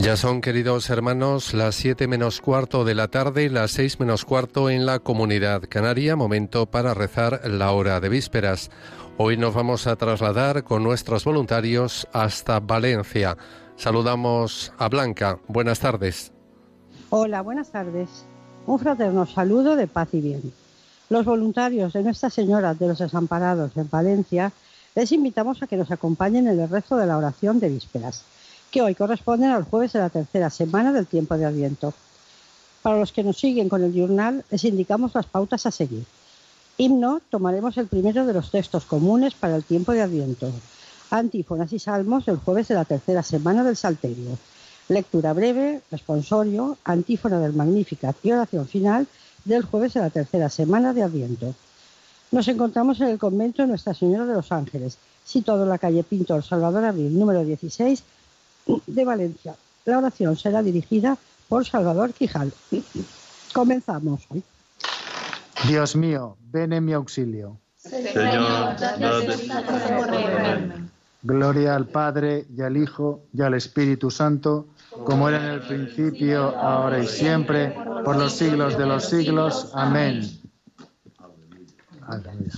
Ya son, queridos hermanos, las 7 menos cuarto de la tarde y las 6 menos cuarto en la Comunidad Canaria, momento para rezar la hora de vísperas. Hoy nos vamos a trasladar con nuestros voluntarios hasta Valencia. Saludamos a Blanca. Buenas tardes. Hola, buenas tardes. Un fraterno saludo de paz y bien. Los voluntarios de Nuestra Señora de los Desamparados en Valencia les invitamos a que nos acompañen en el rezo de la oración de vísperas, que hoy corresponden al jueves de la tercera semana del tiempo de Adviento. Para los que nos siguen con el journal, les indicamos las pautas a seguir. Himno, tomaremos el primero de los textos comunes para el tiempo de Adviento. Antífonas y salmos del jueves de la tercera semana del Salterio. Lectura breve, responsorio, antífona del Magnificat y oración final del jueves de la tercera semana de Adviento. Nos encontramos en el convento de Nuestra Señora de los Ángeles, situado en la calle Pintor Salvador Abril, número 16, de Valencia. La oración será dirigida por Salvador Quijal. Comenzamos. Dios mío, ven en mi auxilio. Señor, no desistas de socorrerme. Gloria al Padre, y al Hijo, y al Espíritu Santo, como era en el principio, ahora y siempre, por los siglos de los siglos. Amén. Aleluya.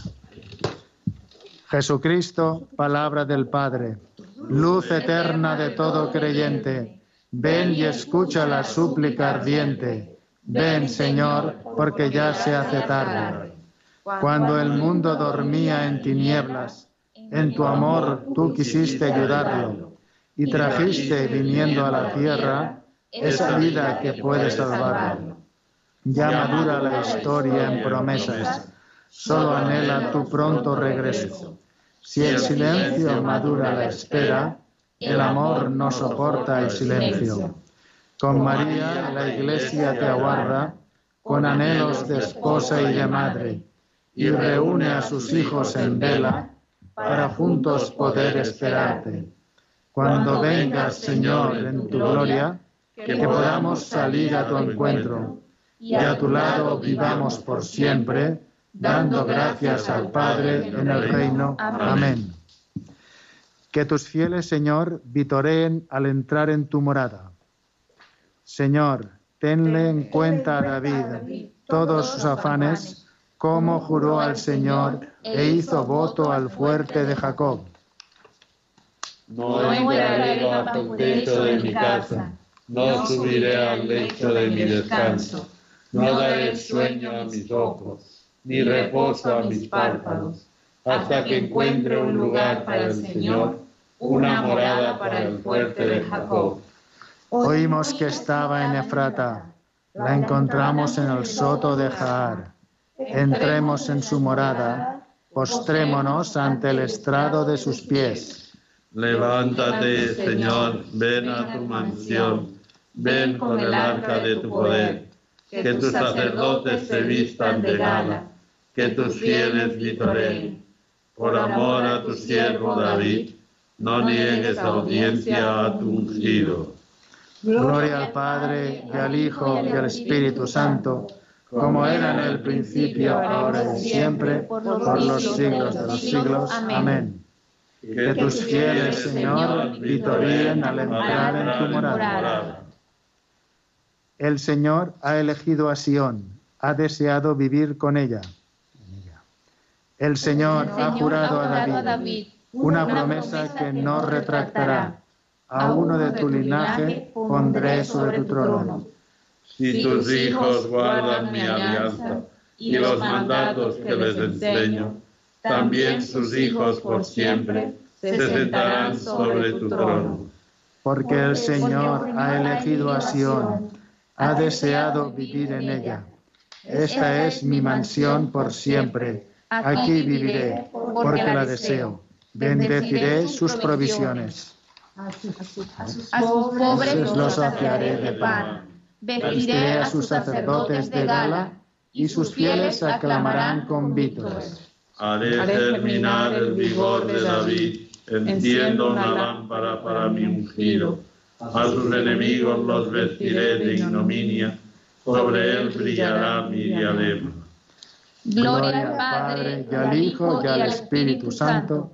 Jesucristo, palabra del Padre, luz eterna de todo creyente, ven y escucha la súplica ardiente. Ven, Señor, porque ya se hace tarde. Cuando el mundo dormía en tinieblas, en tu amor tú quisiste ayudarlo y trajiste, viniendo a la tierra, esa vida que puede salvarlo. Ya madura la historia en promesas, solo anhela tu pronto regreso. Si el silencio madura la espera, el amor no soporta el silencio. Con María la Iglesia te aguarda, con anhelos de esposa y de madre, y reúne a sus hijos en vela, para juntos poder esperarte. Cuando vengas, Señor, en tu gloria, que podamos salir a tu encuentro, y a tu lado vivamos por siempre, dando gracias al Padre en el reino. Amén. Que tus fieles, Señor, vitoreen al entrar en tu morada. Señor, tenle en cuenta a David todos sus afanes, como juró al Señor e hizo voto al fuerte de Jacob. No entraré bajo el techo de mi casa, no subiré al lecho de mi descanso, no daré sueño a mis ojos, ni reposo a mis párpados, hasta que encuentre un lugar para el Señor, una morada para el fuerte de Jacob. Oímos que estaba en Efrata, la encontramos en el soto de Jaar. Entremos en su morada, postrémonos ante el estrado de sus pies. Levántate, Señor, ven a tu mansión, ven con el arca de tu poder, que tus sacerdotes se vistan de gala, que tus fieles vitoreen. Por amor a tu siervo David, no niegues audiencia a tu ungido. Gloria al Padre, y al Hijo, y al Espíritu Santo, como era en el principio, ahora y siempre, por los siglos de los siglos. Amén. Que tus fieles, Señor, vitoríen al entrar en tu morada. El Señor ha elegido a Sión, ha deseado vivir con ella. El Señor ha jurado a David una promesa que no retractará. A uno de tu linaje pondré sobre tu trono. Si tus hijos guardan mi alianza y los mandatos que les enseño, también sus hijos por siempre se sentarán sobre tu trono. Porque el Señor ha elegido a Sión, ha deseado vivir en ella. Esta es mi mansión por siempre. Aquí viviré, porque la deseo. Bendeciré sus provisiones. A sus pobres los saciaré de pan. Vestiré a sus sacerdotes de gala, y sus fieles aclamarán con vítores. Haré germinar el vigor de David, enciendo una lámpara para mi ungido. A sus enemigos los vestiré de ignominia, sobre él brillará mi diadema. Gloria al Padre, y al Hijo, y al Espíritu Santo,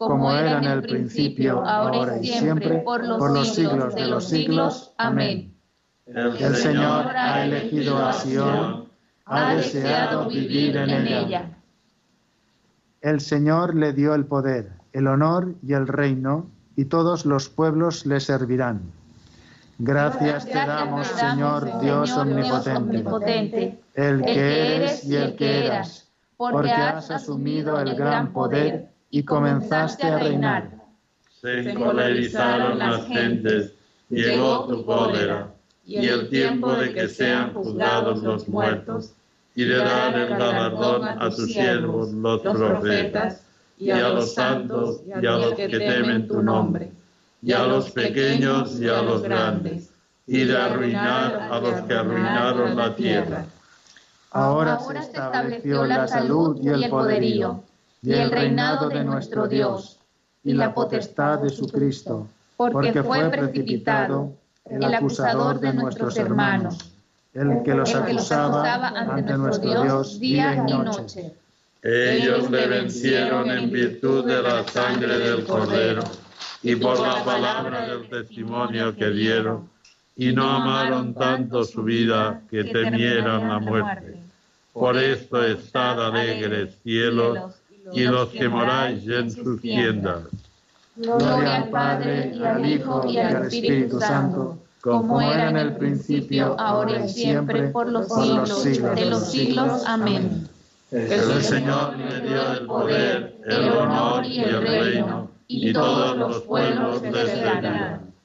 como era en el principio, ahora y siempre, por los siglos de los siglos. Amén. El Señor ha elegido a Sión, ha deseado vivir en ella. El Señor le dio el poder, el honor y el reino, y todos los pueblos le servirán. Gracias te damos, Señor Dios omnipotente, el que eres y el que eras, porque has asumido el gran poder y comenzaste a reinar. Se encolerizaron las gentes, llegó tu cólera, y el tiempo de que sean juzgados los muertos, y de dar el galardón a tus siervos los profetas, y a los santos y a los que temen tu nombre, y a los pequeños y a los grandes, y de arruinar a los que arruinaron la tierra. Ahora se estableció la salud y el poderío, y el reinado de nuestro Dios, y la potestad de su Cristo, porque fue precipitado el acusador de nuestros hermanos, el que los acusaba ante nuestro Dios día y noche. Ellos le vencieron en virtud de la sangre del Cordero y por la palabra del testimonio que dieron, y no amaron tanto su vida que temieran la muerte. Por esto estad alegres, cielos, y los que moráis en sus tiendas. Gloria al Padre, y al Hijo, y al Espíritu Santo, como era en el principio, ahora y siempre, por los siglos de los siglos. Amén. El Señor le dio el poder, el honor y el reino, y todos los pueblos le servirán.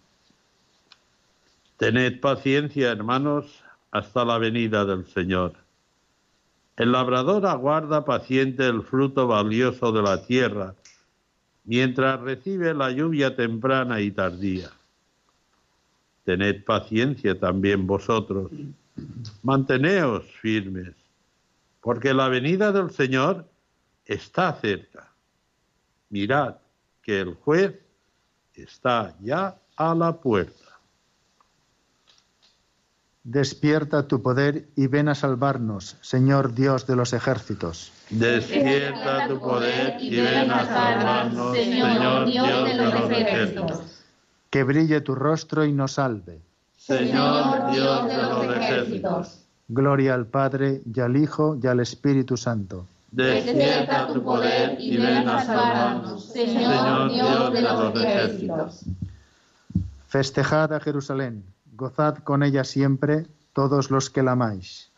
Tened paciencia, hermanos, hasta la venida del Señor. El labrador aguarda paciente el fruto valioso de la tierra, mientras recibe la lluvia temprana y tardía. Tened paciencia también vosotros, manteneos firmes, porque la venida del Señor está cerca. Mirad que el juez está ya a la puerta. Despierta tu poder y ven a salvarnos, Señor Dios de los ejércitos. Despierta tu poder y ven a salvarnos, Señor Dios de los ejércitos. Que brille tu rostro y nos salve. Señor Dios de los ejércitos. Gloria al Padre, y al Hijo, y al Espíritu Santo. Despierta tu poder y ven a salvarnos, Señor Dios de los ejércitos. Festejad a Jerusalén, gozad con ella siempre, todos los que la amáis.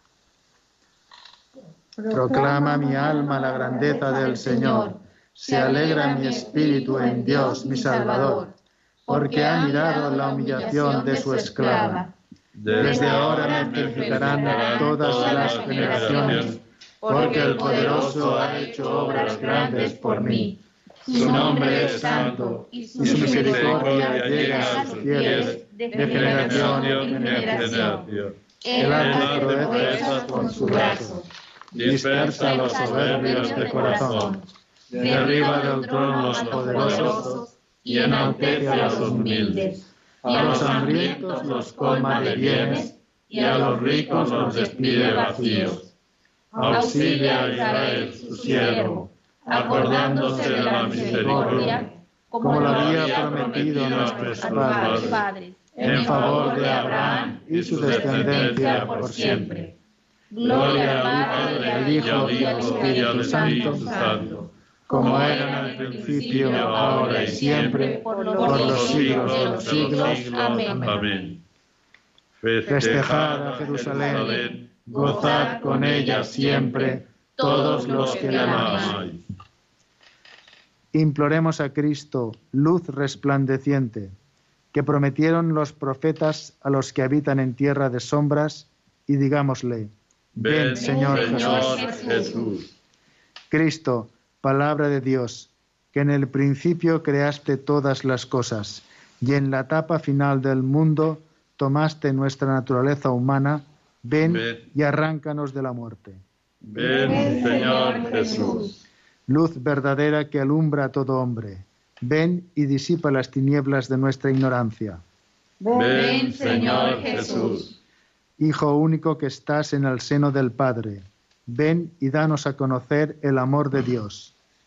Proclama mi alma la grandeza del Señor, se alegra mi espíritu en Dios, mi Salvador, porque ha mirado la humillación de su esclava. Desde ahora me glorificarán todas las generaciones, porque el Poderoso ha hecho obras grandes por mí. Su nombre es santo, y su misericordia llega a sus fieles de generación en generación. Él hace proezas con su brazo, dispersa a los soberbios de corazón, derriba del trono los poderosos y enaltece a los humildes. A los hambrientos los colma de bienes y a los ricos los despide vacíos. Auxilia a Israel su siervo, acordándose de la misericordia, como lo había prometido a nuestros padres, en favor de Abraham y su descendencia por siempre. Gloria al Padre, al Hijo y al Espíritu Santo, como era en el principio, ahora y siempre, por los siglos de los siglos. Amén. Festejad a Jerusalén, gozad con ella siempre, todos los que la amáis. Imploremos a Cristo, luz resplandeciente, que prometieron los profetas a los que habitan en tierra de sombras, y digámosle: ven, Señor Jesús. Cristo, palabra de Dios, que en el principio creaste todas las cosas, y en la etapa final del mundo tomaste nuestra naturaleza humana, ven y arráncanos de la muerte. Ven, Señor Jesús. Luz verdadera que alumbra a todo hombre, ven y disipa las tinieblas de nuestra ignorancia. Ven, Señor Jesús. Hijo único que estás en el seno del Padre, ven y danos a conocer el amor de Dios.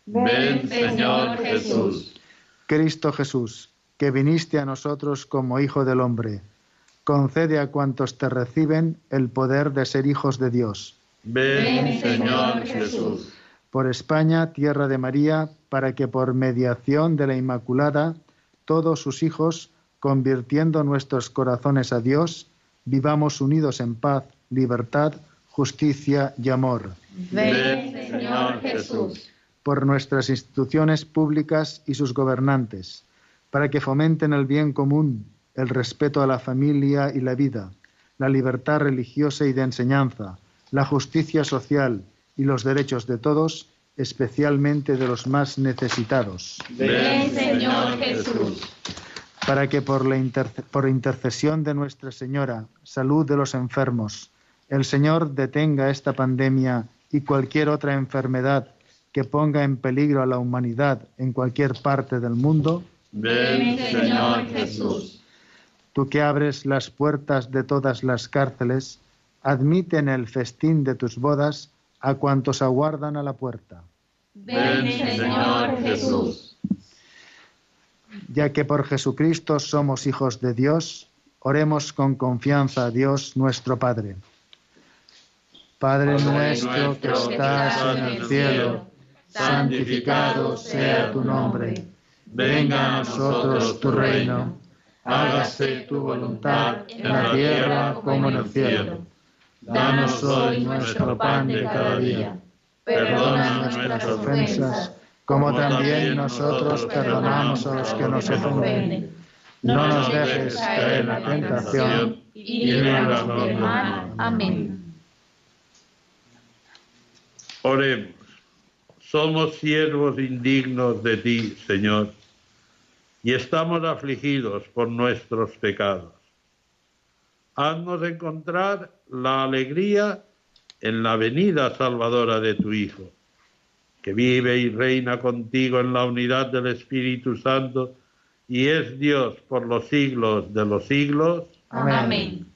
Ven, Señor Jesús. Cristo Jesús, que viniste a nosotros como Hijo del Hombre, concede a cuantos te reciben el poder de ser hijos de Dios. Ven, Señor Jesús. Por España, tierra de María, para que por mediación de la Inmaculada, todos sus hijos, convirtiendo nuestros corazones a Dios, vivamos unidos en paz, libertad, justicia y amor. Ven, Señor Jesús. Por nuestras instituciones públicas y sus gobernantes, para que fomenten el bien común, el respeto a la familia y la vida, la libertad religiosa y de enseñanza, la justicia social y los derechos de todos, especialmente de los más necesitados. Ven, Señor Jesús. Para que por intercesión de Nuestra Señora, salud de los enfermos, el Señor detenga esta pandemia y cualquier otra enfermedad que ponga en peligro a la humanidad en cualquier parte del mundo. Ven, Señor Jesús. Tú que abres las puertas de todas las cárceles, admite en el festín de tus bodas a cuantos aguardan a la puerta. Ven, Señor Jesús. Ya que por Jesucristo somos hijos de Dios, oremos con confianza a Dios nuestro Padre. Padre nuestro que estás en el cielo, santificado sea tu nombre. Venga a nosotros tu reino. Hágase tu voluntad en la tierra como en el cielo. Danos hoy nuestro pan de cada día. Perdona nuestras ofensas, como también nosotros perdonamos a los que nos ofenden. No nos dejes caer en la tentación y líbranos del mal. Amén. Oremos. Somos siervos indignos de ti, Señor, y estamos afligidos por nuestros pecados. Haznos encontrar la alegría en la venida salvadora de tu Hijo, que vive y reina contigo en la unidad del Espíritu Santo y es Dios por los siglos de los siglos. Amén.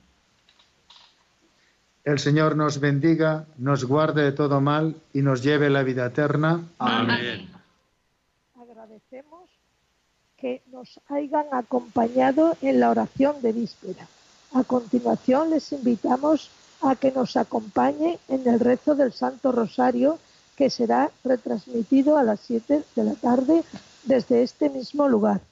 El Señor nos bendiga, nos guarde de todo mal y nos lleve a la vida eterna. Amén. Agradecemos que nos hayan acompañado en la oración de víspera. A continuación les invitamos a que nos acompañe en el rezo del Santo Rosario, que será retransmitido a las 7 de la tarde desde este mismo lugar.